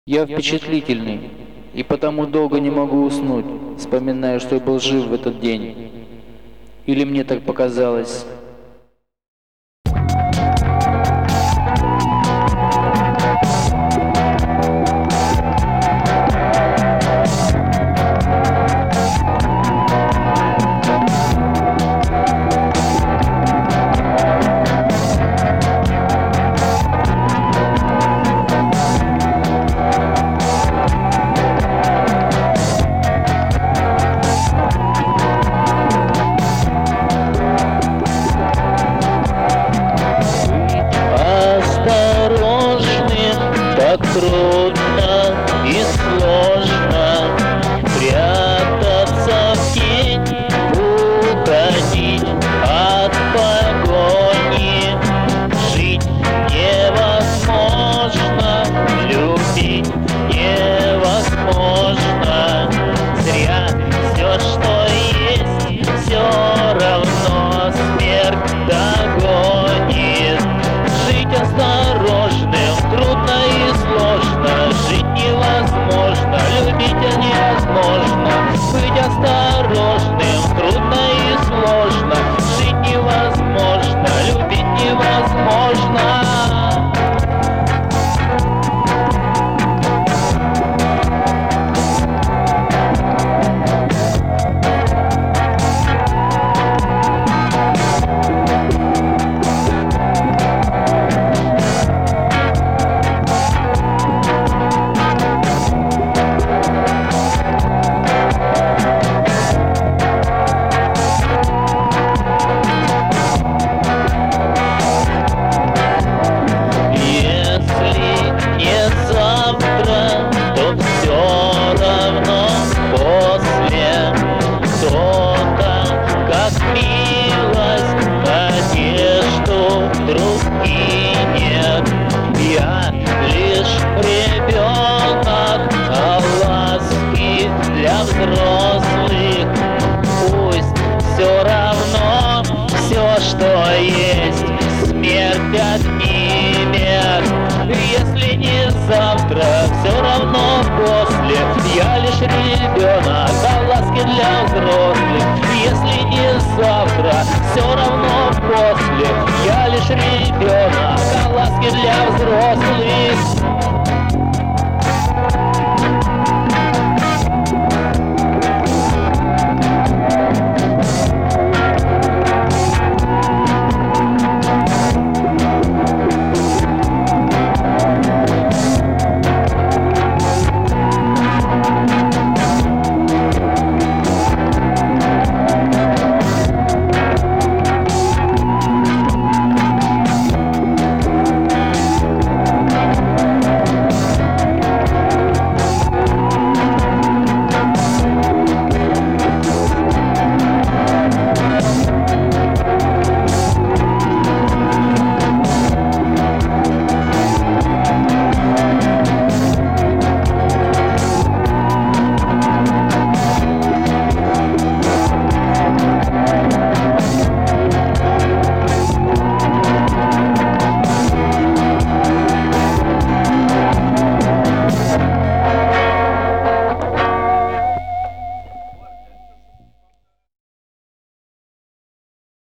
Я впечатлительный, и потому долго не могу уснуть, вспоминая, что я был жив в этот день. Или мне так показалось. Так трудно и сложно прятаться в тень, уходить от погони. Жить невозможно, любить невозможно. Зря все, что есть, все равно смерть догонит. Жить осторожным трудно и сложно, жить невозможно, любить невозможно. Быть осторожным трудно и сложно, жить невозможно, любить невозможно. Я лишь ребенок, а ласки для взрослых. Пусть все равно все, что есть, смерть отнимет. Если не завтра, все равно после. Я лишь ребенок, а ласки для взрослых. Если не завтра, все равно после. Я лишь ребенок, а ласки для взрослых.